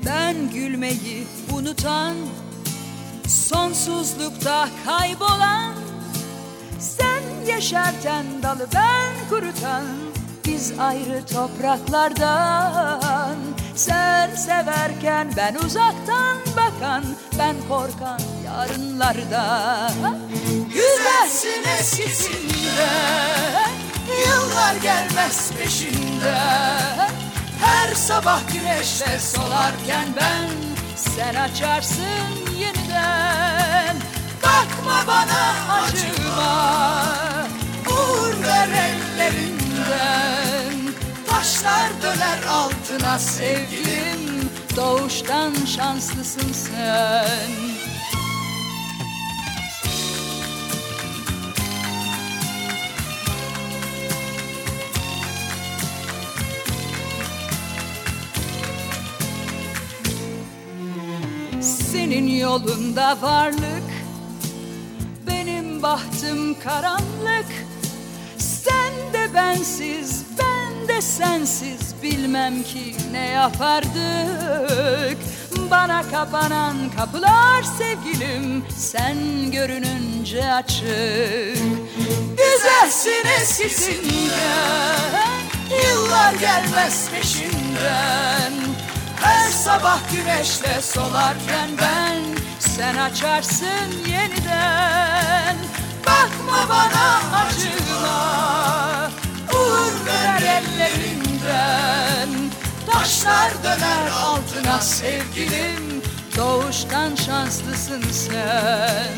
Ben gülmeyi unutan, sonsuzlukta kaybolan, sen yeşerten dalı ben kurutan, biz ayrı topraklardan. Sen severken ben uzaktan bakan, ben korkan yarınlarda. Güzelsin eskisinde, yıllar gelmez peşinde. Her sabah güneşle solarken ben, sen açarsın yeniden. Bakma bana, acıma, vur ver ellerinden. Taşlar döner altına sevgilim, doğuştan şanslısın sen. Senin yolunda varlık, benim bahtım karanlık. Sen de bensiz, ben de sensiz, bilmem ki ne yapardık. Bana kapanan kapılar sevgilim, sen görününce açık. Güzelsin eskisinden, yıllar gelmez peşinden. Her sabah güneşle solarken ben, sen açarsın yeniden. Bakma bana, acıma, vur ver ellerinden. Taşlar döner altına sevgilim, doğuştan şanslısın sen.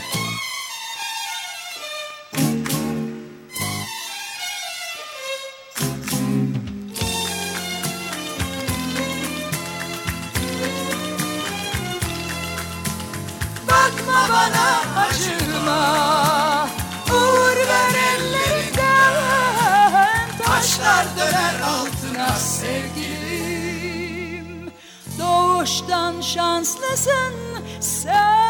Bakma bana, acıma, vur ver ellerinden. Taşlar döner altına sevgilim, doğuştan şanslısın sen.